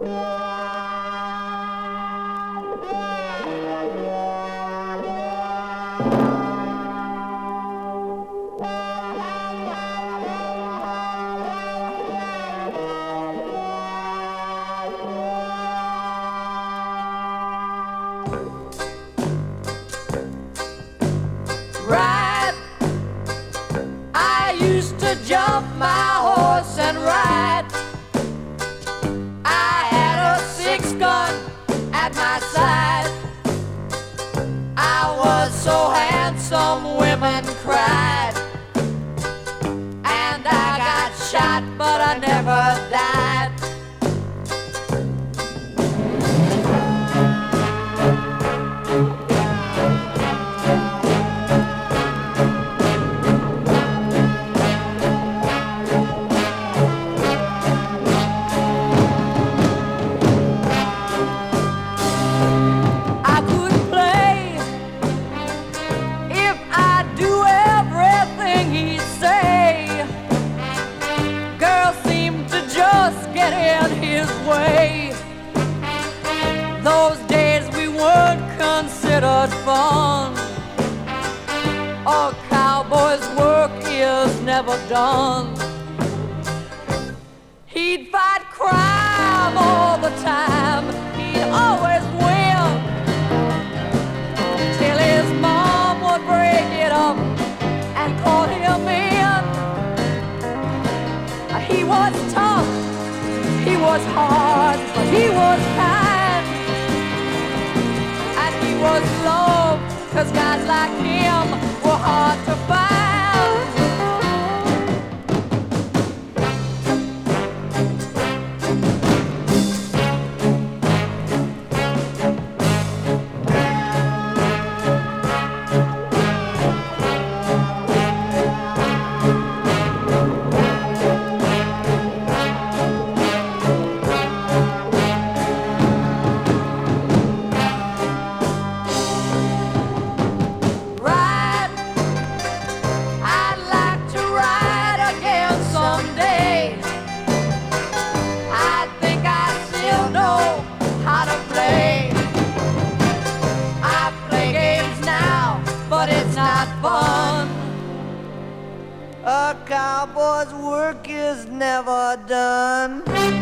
Ride, I used to jump my horse and ride. I had a 6-gun at my side. I was so handsome, women cried. And I got shot, but I never died. I could play if I do everything he'd say. Girls seem to just get in his way. Those days we weren't considered fun. A cowboy's work is never done. He'd fight crime all the time. He'd always win, till his mom would break it up and call him in. He was tough, he was hard, but he was kind. And he was loved, 'cause guys like him were hard to find. Ride, I'd like to ride again someday. I think I still know how to play. I play games now, but it's not fun. A cowboy's work is never done.